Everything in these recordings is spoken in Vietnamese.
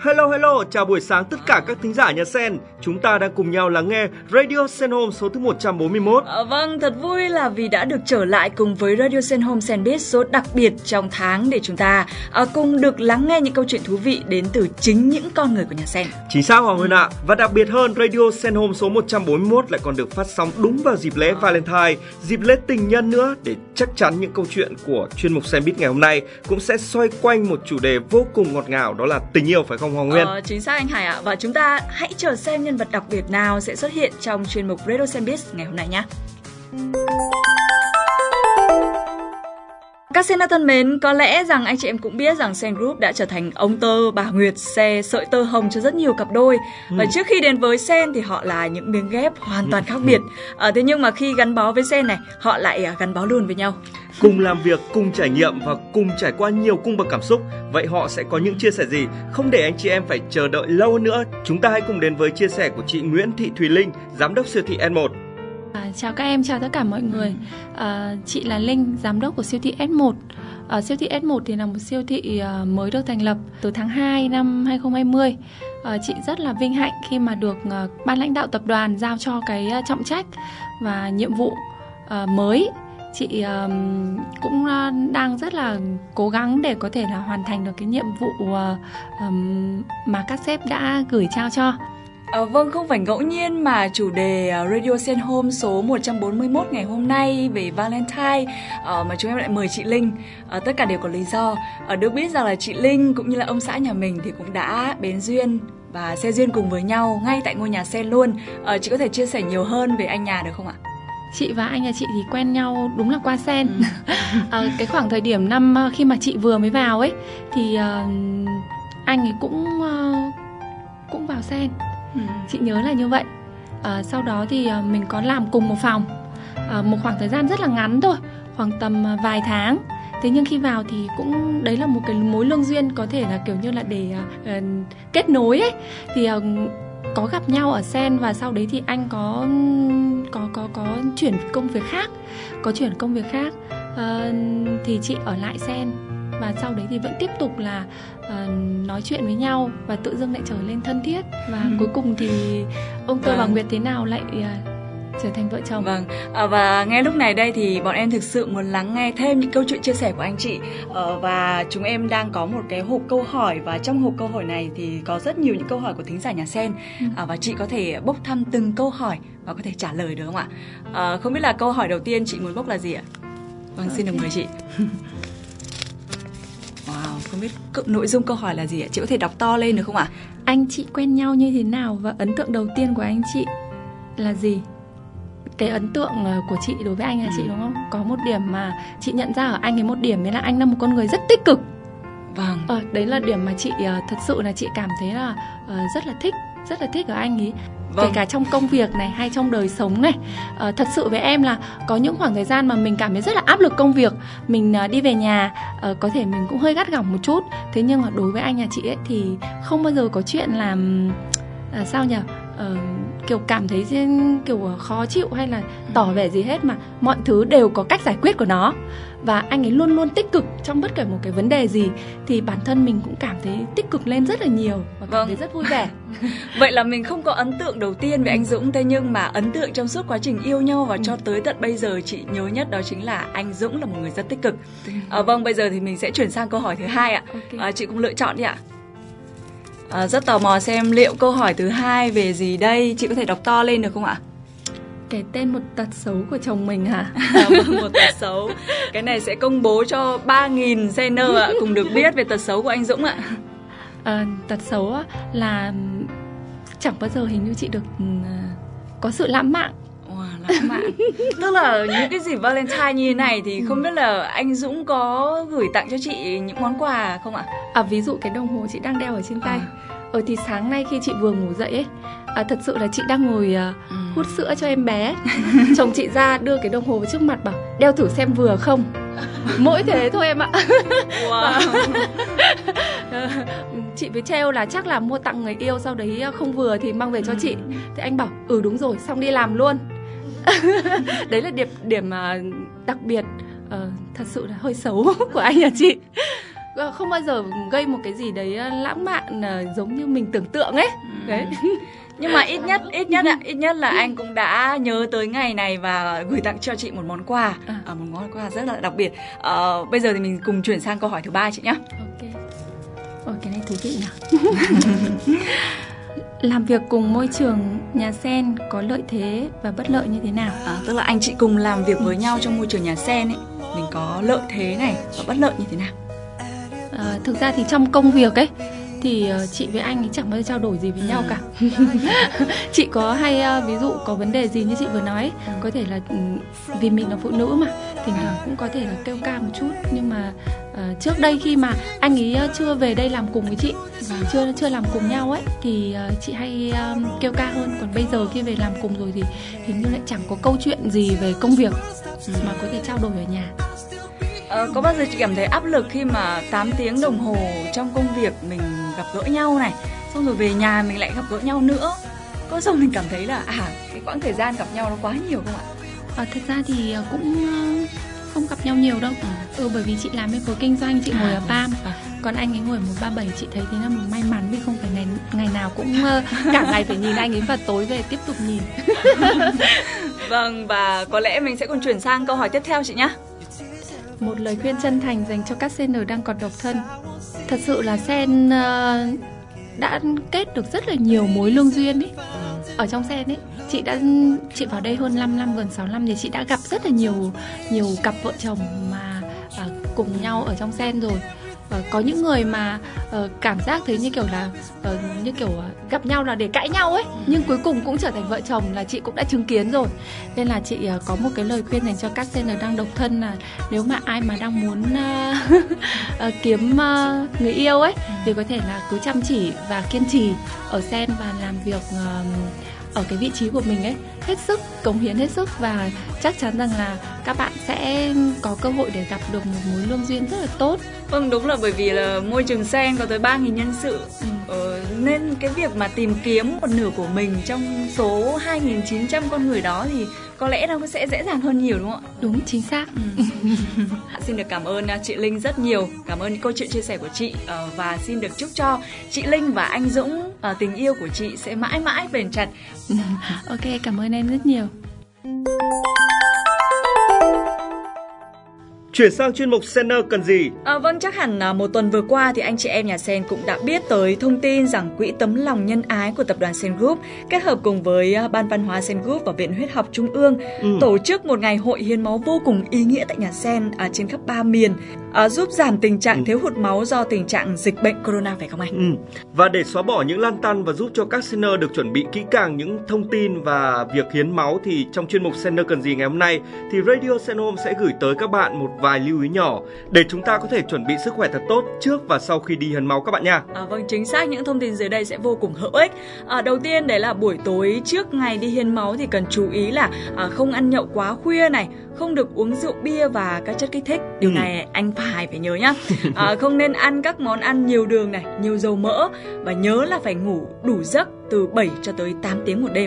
Hello, chào buổi sáng tất cả các thính giả nhà Sen. Chúng ta đang cùng nhau lắng nghe Radio Sen Home số thứ 141. Vâng, thật vui là vì đã được trở lại cùng với Radio Sen Home Senbiz số đặc biệt trong tháng để chúng ta cùng được lắng nghe những câu chuyện thú vị đến từ chính những con người của nhà Sen. Chính xác Hoàng Huyền ạ. Và đặc biệt hơn, Radio Sen Home số 141 lại còn được phát sóng đúng vào dịp lễ Valentine, dịp lễ tình nhân nữa, để chắc chắn những câu chuyện của chuyên mục Senbiz ngày hôm nay cũng sẽ xoay quanh một chủ đề vô cùng ngọt ngào, đó là tình yêu, phải không Hoàng Nguyên? Chính xác anh Hải ạ. Và chúng ta hãy chờ xem nhân vật đặc biệt nào sẽ xuất hiện trong chuyên mục Radio Senbiz ngày hôm nay nhé. Các Sen thân mến, có lẽ rằng anh chị em cũng biết rằng Sen Group đã trở thành ông tơ bà Nguyệt xe sợi tơ hồng cho rất nhiều cặp đôi. Và trước khi đến với Sen thì họ là những miếng ghép hoàn toàn khác biệt. Thế nhưng mà khi gắn bó với Sen này, họ lại gắn bó luôn với nhau. Cùng làm việc, cùng trải nghiệm và cùng trải qua nhiều cung bậc cảm xúc. Vậy họ sẽ có những chia sẻ gì? Không để anh chị em phải chờ đợi lâu nữa, chúng ta hãy cùng đến với chia sẻ của chị Nguyễn Thị Thùy Linh, giám đốc siêu thị S1. Chào các em, chào tất cả mọi người. Chị là Linh, giám đốc của siêu thị S1. Siêu thị S1 thì là một siêu thị mới được thành lập từ tháng 2 năm 2020. Chị rất là vinh hạnh khi mà được ban lãnh đạo tập đoàn giao cho cái trọng trách và nhiệm vụ mới. Chị cũng đang rất là cố gắng để có thể là hoàn thành được cái nhiệm vụ mà các sếp đã gửi trao cho. Vâng, không phải ngẫu nhiên mà chủ đề Radio Sen Home số 141 ngày hôm nay về Valentine mà chúng em lại mời chị Linh. Tất cả đều có lý do. Được biết rằng là chị Linh cũng như là ông xã nhà mình thì cũng đã bén duyên và xe duyên cùng với nhau ngay tại ngôi nhà Sen luôn. Chị có thể chia sẻ nhiều hơn về anh nhà được không ạ? Chị và anh nhà chị thì quen nhau đúng là qua Sen. Cái khoảng thời điểm năm khi mà chị vừa mới vào ấy thì anh ấy cũng vào Sen. Chị nhớ là như vậy. Sau đó thì mình có làm cùng một phòng một khoảng thời gian rất là ngắn thôi, khoảng tầm vài tháng. Thế nhưng khi vào thì cũng đấy là một cái mối lương duyên, có thể là kiểu như là để kết nối ấy. Thì có gặp nhau ở Sen và sau đấy thì anh có chuyển công việc khác. Thì chị ở lại Sen và sau đấy thì vẫn tiếp tục là nói chuyện với nhau và tự dưng lại trở lên thân thiết và cuối cùng thì ông tơ và Nguyệt thế nào lại trở thành vợ chồng. Vâng, và ngay lúc này đây thì bọn em thực sự muốn lắng nghe thêm những câu chuyện chia sẻ của anh chị. Và chúng em đang có một cái hộp câu hỏi và trong hộp câu hỏi này thì có rất nhiều những câu hỏi của thính giả nhà Sen. Và chị có thể bốc thăm từng câu hỏi và có thể trả lời được không ạ? Không biết là câu hỏi đầu tiên chị muốn bốc là gì ạ? Vâng, xin được mời chị. Không biết nội dung câu hỏi là gì ạ? Chị có thể đọc to lên được không ạ? Anh chị quen nhau như thế nào và ấn tượng đầu tiên của anh chị là gì? Cái ấn tượng của chị đối với anh là chị đúng không? Có một điểm mà chị nhận ra ở anh ấy, một điểm đấy là anh là một con người rất tích cực. Vâng. Đấy là điểm mà chị thật sự là chị cảm thấy là rất là thích ở anh ấy. Vâng. Kể cả trong công việc này hay trong đời sống này. Thật sự với em là có những khoảng thời gian mà mình cảm thấy rất là áp lực công việc, mình đi về nhà có thể mình cũng hơi gắt gỏng một chút. Thế nhưng mà đối với anh nhà chị ấy thì không bao giờ có chuyện làm sao nhỉ, kiểu cảm thấy kiểu khó chịu hay là tỏ vẻ gì hết, mà mọi thứ đều có cách giải quyết của nó. Và anh ấy luôn luôn tích cực trong bất kể một cái vấn đề gì, thì bản thân mình cũng cảm thấy tích cực lên rất là nhiều và cảm thấy rất vui vẻ. Vậy là mình không có ấn tượng đầu tiên về anh Dũng, thế nhưng mà ấn tượng trong suốt quá trình yêu nhau và cho tới tận bây giờ chị nhớ nhất đó chính là anh Dũng là một người rất tích cực. Vâng, bây giờ thì mình sẽ chuyển sang câu hỏi thứ hai ạ. Chị cũng lựa chọn đi ạ. Rất tò mò xem liệu câu hỏi thứ hai về gì đây. Chị có thể đọc to lên được không ạ? Cái tên một tật xấu của chồng mình hả? Một tật xấu. Cái này sẽ công bố cho 3.000 Sener ạ, cùng được biết về tật xấu của anh Dũng ạ. Tật xấu là chẳng bao giờ hình như chị được có sự lãng mạn. Lãng mạn. Tức là những cái dịp Valentine như thế này thì không biết là anh Dũng có gửi tặng cho chị những món quà không ạ? Ví dụ cái đồng hồ chị đang đeo ở trên tay. Thì sáng nay khi chị vừa ngủ dậy ấy, thật sự là chị đang ngồi hút sữa cho em bé. Chồng chị ra đưa cái đồng hồ vào trước mặt bảo đeo thử xem vừa không. Mỗi thế thôi em ạ. Wow. Chị với treo là chắc là mua tặng người yêu, sau đấy không vừa thì mang về cho chị. Thì anh bảo đúng rồi, xong đi làm luôn. Đấy là điểm đặc biệt thật sự là hơi xấu của anh nhà chị. không bao giờ gây một cái gì đấy lãng mạn giống như mình tưởng tượng ấy. Đấy. Nhưng mà ít nhất là anh cũng đã nhớ tới ngày này và gửi tặng cho chị một món quà, một món quà rất là đặc biệt. Bây giờ thì mình cùng chuyển sang câu hỏi thứ 3 chị nhé. Ok. Ôi, cái này thú vị nào. Làm việc cùng môi trường nhà sen có lợi thế và bất lợi như thế nào? Tức là anh chị cùng làm việc với nhau trong môi trường nhà sen ấy, mình có lợi thế này và bất lợi như thế nào? Thực ra thì trong công việc ấy thì chị với anh ấy chẳng bao giờ trao đổi gì với nhau cả. Chị có hay ví dụ có vấn đề gì như chị vừa nói, có thể là vì mình là phụ nữ mà thỉnh thoảng cũng có thể là kêu ca một chút, nhưng mà trước đây khi mà anh ấy chưa về đây làm cùng với chị, chưa làm cùng nhau ấy, thì chị hay kêu ca hơn. Còn bây giờ khi về làm cùng rồi thì hình như lại chẳng có câu chuyện gì về công việc mà có thể trao đổi ở nhà. Có bao giờ chị cảm thấy áp lực khi mà 8 tiếng đồng hồ trong công việc mình gặp gỡ nhau này, xong rồi về nhà mình lại gặp gỡ nhau nữa? Có xong mình cảm thấy là cái quãng thời gian gặp nhau nó quá nhiều không ạ? Thật ra thì cũng không gặp nhau nhiều đâu. Bởi vì chị làm bên khối kinh doanh, chị ngồi ở PAM, còn anh ấy ngồi ở 137. Chị thấy thế là mình may mắn vì không phải ngày nào cũng cả ngày phải nhìn anh ấy và tối về tiếp tục nhìn. Vâng, và có lẽ mình sẽ cùng chuyển sang câu hỏi tiếp theo chị nhé. Một lời khuyên chân thành dành cho các sener đang còn độc thân. Thật sự là sen đã kết được rất là nhiều mối lương duyên ấy. Ở trong sen ấy, chị vào đây hơn 5 năm, gần 6 năm thì chị đã gặp rất là nhiều cặp vợ chồng mà cùng nhau ở trong sen rồi. Có những người mà cảm giác thấy như kiểu là gặp nhau là để cãi nhau ấy, nhưng cuối cùng cũng trở thành vợ chồng, là chị cũng đã chứng kiến rồi. Nên là chị có một cái lời khuyên dành cho các sener đang độc thân là nếu mà ai mà đang muốn kiếm người yêu ấy thì có thể là cứ chăm chỉ và kiên trì ở sen và làm việc ở cái vị trí của mình ấy, hết sức, cống hiến hết sức, và chắc chắn rằng là các bạn sẽ có cơ hội để gặp được một mối lương duyên rất là tốt. Vâng, đúng là bởi vì là môi trường sen có tới 3.000 nhân sự, nên cái việc mà tìm kiếm một nửa của mình trong số 2.900 con người đó thì có lẽ nó sẽ dễ dàng hơn nhiều, đúng không ạ? Đúng, chính xác. Xin được cảm ơn chị Linh rất nhiều, cảm ơn câu chuyện chia sẻ của chị, và xin được chúc cho chị Linh và anh Dũng tình yêu của chị sẽ mãi mãi bền chặt. Ok, cảm ơn em rất nhiều. Chuyển sang chuyên mục Sener cần gì? Vâng, chắc hẳn một tuần vừa qua thì anh chị em nhà Sen cũng đã biết tới thông tin rằng Quỹ Tấm Lòng Nhân Ái của Tập đoàn Sen Group kết hợp cùng với Ban Văn hóa Sen Group và Viện Huyết học Trung ương tổ chức một ngày hội hiến máu vô cùng ý nghĩa tại nhà Sen trên khắp 3 miền, giúp giảm tình trạng thiếu hụt máu do tình trạng dịch bệnh corona, phải không anh? Và để xóa bỏ những lăn tăn và giúp cho các Sener được chuẩn bị kỹ càng những thông tin và việc hiến máu, thì trong chuyên mục Sener cần gì ngày hôm nay thì Radio Sen Home sẽ gửi tới các bạn một vài lưu ý nhỏ để chúng ta có thể chuẩn bị sức khỏe thật tốt trước và sau khi đi hiến máu các bạn nha. Vâng, chính xác, những thông tin dưới đây sẽ vô cùng hữu ích. Đầu tiên đấy là buổi tối trước ngày đi hiến máu thì cần chú ý là không ăn nhậu quá khuya này, không được uống rượu bia và các chất kích thích. Điều này anh phải nhớ nhá. Không nên ăn các món ăn nhiều đường này, nhiều dầu mỡ, và nhớ là phải ngủ đủ giấc từ 7 cho tới 8 tiếng một đêm.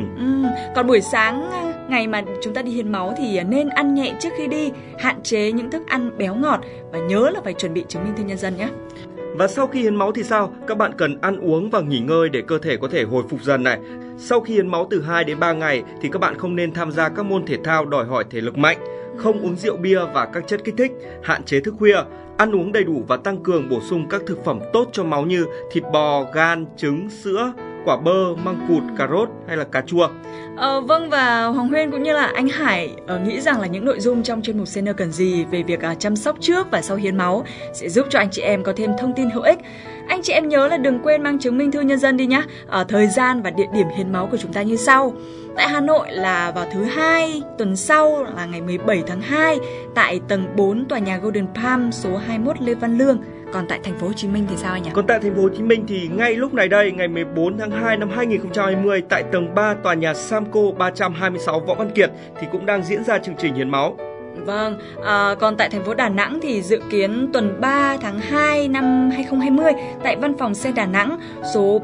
Còn buổi sáng ngày mà chúng ta đi hiến máu thì nên ăn nhẹ trước khi đi, hạn chế những thức ăn béo ngọt, và nhớ là phải chuẩn bị chứng minh thư nhân dân nhé. Và sau khi hiến máu thì sao? Các bạn cần ăn uống và nghỉ ngơi để cơ thể có thể hồi phục dần này. Sau khi hiến máu từ 2 đến 3 ngày thì các bạn không nên tham gia các môn thể thao đòi hỏi thể lực mạnh, không uống rượu bia và các chất kích thích, hạn chế thức khuya, ăn uống đầy đủ và tăng cường bổ sung các thực phẩm tốt cho máu như thịt bò, gan, trứng, sữa, quả bơ, măng cụt, cà rốt hay là cà chua. Vâng, và Hoàng Huyên cũng như là anh Hải nghĩ rằng là những nội dung trong chuyên mục Sener cần gì về việc chăm sóc trước và sau hiến máu sẽ giúp cho anh chị em có thêm thông tin hữu ích. Anh chị em nhớ là đừng quên mang chứng minh thư nhân dân đi nhá. Thời gian và địa điểm hiến máu của chúng ta như sau. Tại Hà Nội là vào thứ Hai tuần sau là ngày 17 tháng 2 tại tầng 4 tòa nhà Golden Palm số 21 Lê Văn Lương. Còn tại thành phố Hồ Chí Minh thì sao anh nhỉ? Còn tại thành phố Hồ Chí Minh thì ngay lúc này đây, ngày 14 tháng 2 năm 2020 tại tầng 3 tòa nhà Samco 326 Võ Văn Kiệt thì cũng đang diễn ra chương trình hiến máu. Vâng, còn tại thành phố Đà Nẵng thì dự kiến tuần 3 tháng 2 năm 2020 tại văn phòng Sen Đà Nẵng số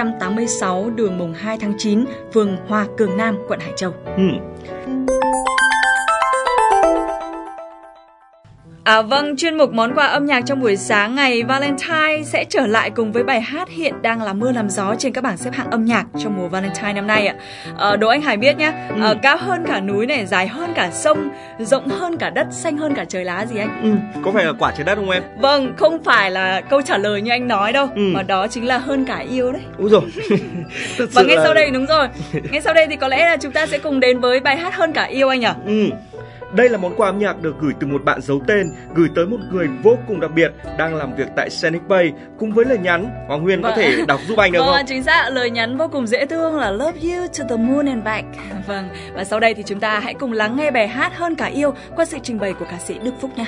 486 đường mùng 2 tháng 9, phường Hòa Cường Nam, quận Hải Châu. Vâng, chuyên mục món quà âm nhạc trong buổi sáng ngày Valentine sẽ trở lại cùng với bài hát hiện đang làm mưa làm gió trên các bảng xếp hạng âm nhạc trong mùa Valentine năm nay ạ. Đố anh Hải biết nhá, cao hơn cả núi này, dài hơn cả sông, rộng hơn cả đất, xanh hơn cả trời lá gì anh? Có phải là quả trái đất không em? Vâng, không phải là câu trả lời như anh nói đâu, mà đó chính là hơn cả yêu đấy. Úi rồi. Và ngay sau đây, đúng rồi, ngay sau đây thì có lẽ là chúng ta sẽ cùng đến với bài hát hơn cả yêu anh nhỉ? Đây là món quà âm nhạc được gửi từ một bạn giấu tên, gửi tới một người vô cùng đặc biệt đang làm việc tại Scenic Bay, cùng với lời nhắn. Hoàng Huyền có thể đọc giúp anh được không? Chính xác, lời nhắn vô cùng dễ thương là Love you to the moon and back. Vâng, và sau đây thì chúng ta hãy cùng lắng nghe bài hát Hơn cả yêu qua sự trình bày của ca sĩ Đức Phúc nha.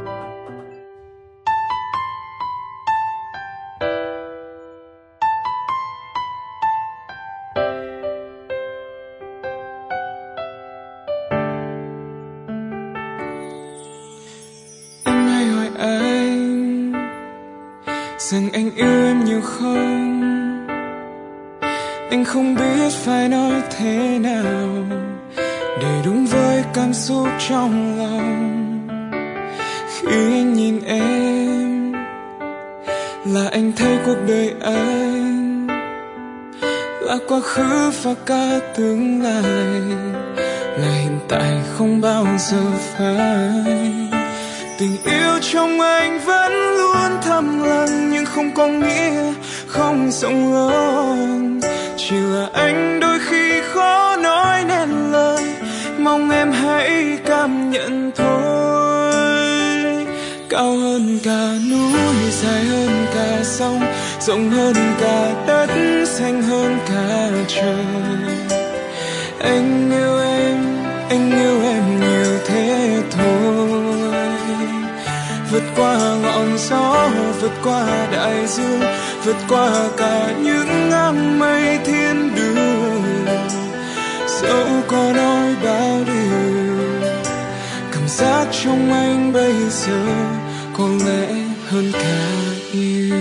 Rằng anh yêu em nhiều không? Anh không biết phải nói thế nào để đúng với cảm xúc trong lòng. Khi anh nhìn em là anh thấy cuộc đời anh là quá khứ và cả tương lai, là hiện tại không bao giờ phai. Tình yêu trong anh vẫn luôn thầm lặng, nhưng không có nghĩa không rộng lớn. Chỉ là anh đôi khi khó nói nên lời, mong em hãy cảm nhận thôi. Cao hơn cả núi, dài hơn cả sông, rộng hơn cả đất, xanh hơn cả trời. Anh yêu em nhiều thế thôi. Vượt qua ngọn gió, vượt qua đại dương, vượt qua cả những áng mây thiên đường. Dẫu có nói bao điều, cảm giác trong anh bây giờ có lẽ hơn cả yêu.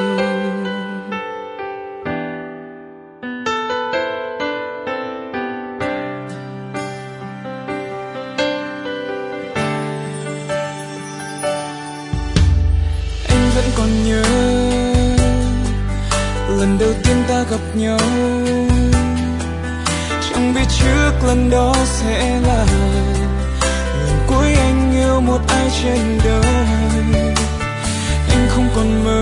Còn nhớ lần đầu tiên ta gặp nhau, chẳng biết trước lần đó sẽ là lần cuối anh yêu một ai trên đời. Anh không còn mơ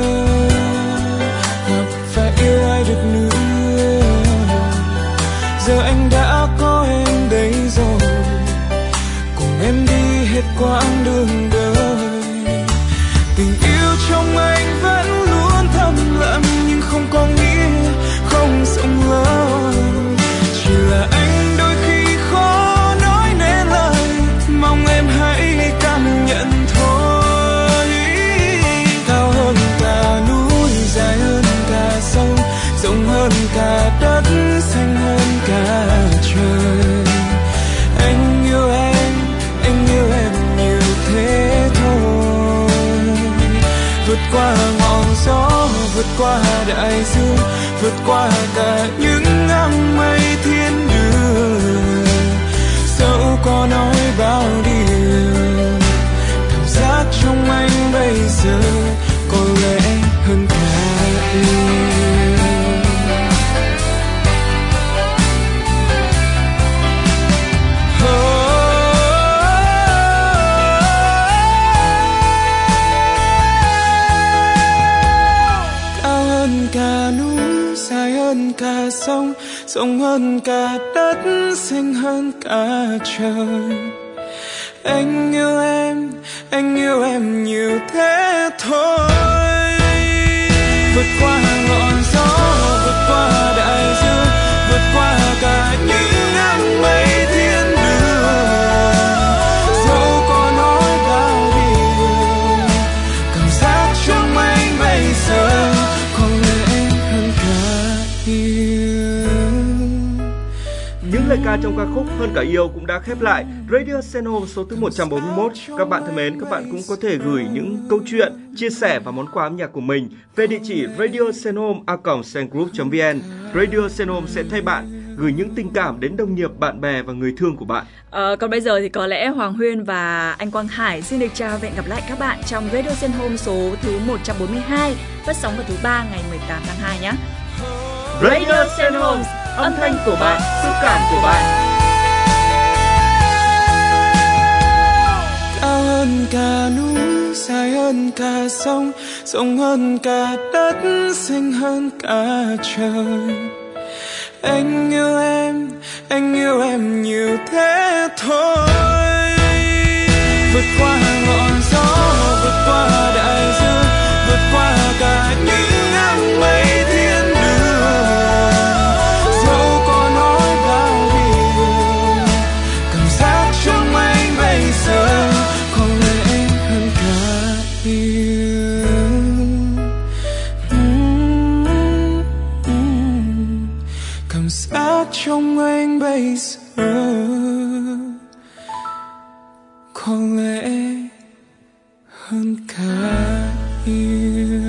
gặp và yêu ai được nữa, giờ anh đã có em đây rồi, cùng em đi hết quãng đường đời. Tình yêu trong anh vẫn luôn thầm lặng, nhưng không có nghĩa không rộng lớn. Chỉ là anh đôi khi khó nói nên lời, mong em hãy cảm nhận thôi. Cao hơn cả núi, dài hơn cả sông, rộng hơn cả đất, xanh hơn cả trời. Anh yêu em nhiều thế thôi. Vượt qua ngọn gió, vượt qua đại dương, vượt qua cả những áng mây thiên đường. Dẫu có nói bao điều, cảm giác trong anh bây giờ có lẽ hơn cả yêu. Cả núi, dài hơn cả sông, rộng hơn cả đất, xanh hơn cả trời. Anh yêu em nhiều thế thôi. Vượt qua ngọn gió, vượt qua đại dương, vượt qua cả những áng mây thiên đường. Dẫu có nói bao điều, cảm giác trong anh bây giờ Những lời ca trong ca khúc Hơn cả yêu cũng đã khép lại Radio Sen Home số thứ 141. Các bạn thân mến, các bạn cũng có thể gửi những câu chuyện, chia sẻ và món quà âm nhạc của mình về địa chỉ radiosenhome@sengroup.vn. Radio Sen Home sẽ thay bạn gửi những tình cảm đến đồng nghiệp, bạn bè và người thương của bạn. Còn bây giờ thì có lẽ Hoàng Huyên và anh Quang Hải xin được chào và hẹn gặp lại các bạn trong Radio Sen Home số thứ 142, phát sóng vào thứ 3 ngày 18 tháng 2 nhé. Radio Sen Home, âm thanh của bạn, xúc cảm của bạn. Cao hơn cả núi, dài hơn cả sông, rộng hơn cả đất, xinh hơn cả trời. Anh yêu em nhiều thế thôi. Vượt qua ngọn gió, vượt qua đại dương, vượt qua cả những áng mây thiên đường. Dẫu có nói bao điều, cảm giác trong anh bây giờ có lẽ hơn cả yêu. Cảm giác trong anh bây giờ có lẽ hơn cả yêu.